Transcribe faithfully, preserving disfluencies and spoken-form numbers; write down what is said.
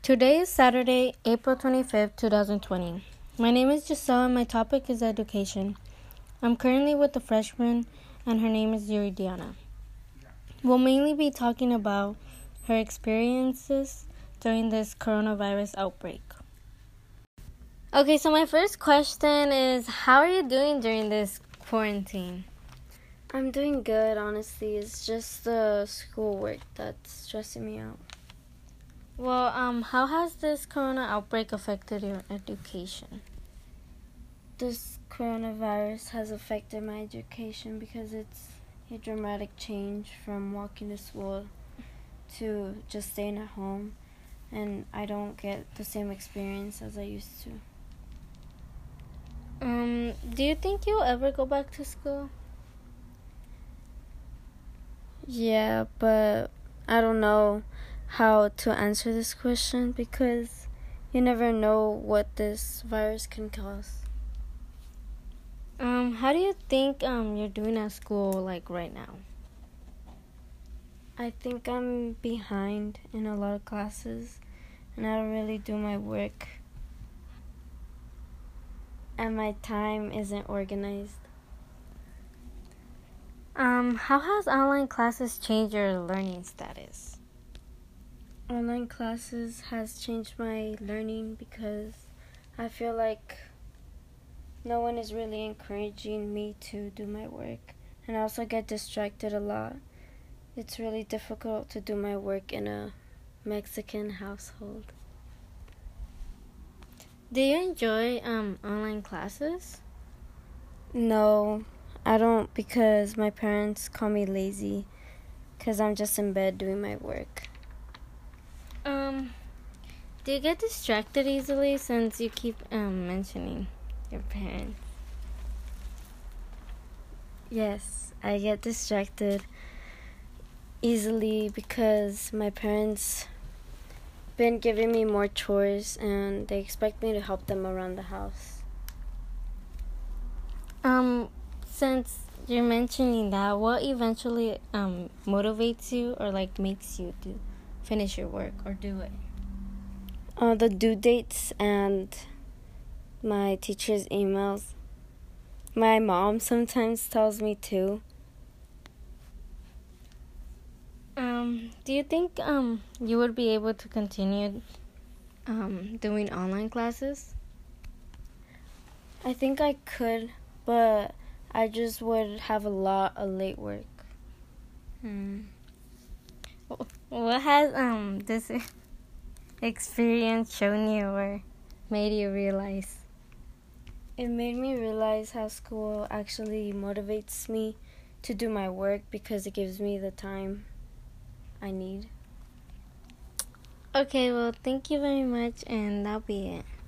Today is Saturday, April twenty-fifth, twenty twenty. My name is Giselle and my topic is education. I'm currently with a freshman and her name is Yuridiana. We'll mainly be talking about her experiences during this coronavirus outbreak. Okay, so my first question is, how are you doing during this quarantine? I'm doing good, honestly. It's just the schoolwork that's stressing me out. Well, um, how has this corona outbreak affected your education? This coronavirus has affected my education because it's a dramatic change from walking to school to just staying at home, and I don't get the same experience as I used to. Um, do you think you'll ever go back to school? Yeah, but I don't know how to answer this question because you never know what this virus can cause. Um, how do you think um you're doing at school like right now? I think I'm behind in a lot of classes and I don't really do my work. And my time isn't organized. Um, how has online classes changed your learning status? Online classes has changed my learning because I feel like no one is really encouraging me to do my work. And I also get distracted a lot. It's really difficult to do my work in a Mexican household. Do you enjoy um online classes? No, I don't because my parents call me lazy because I'm just in bed doing my work. Um, do you get distracted easily since you keep um mentioning your parents? Yes, I get distracted easily because my parents been giving me more chores and they expect me to help them around the house. Um, since you're mentioning that, what eventually um motivates you or like makes you do finish your work or do it? Uh, the due dates and my teacher's emails. My mom sometimes tells me too. Um, do you think um you would be able to continue um doing online classes? I think I could, but I just would have a lot of late work. Hmm. What has um this experience shown you or made you realize? It made me realize how school actually motivates me to do my work because it gives me the time I need. Okay, well, thank you very much, and that'll be it.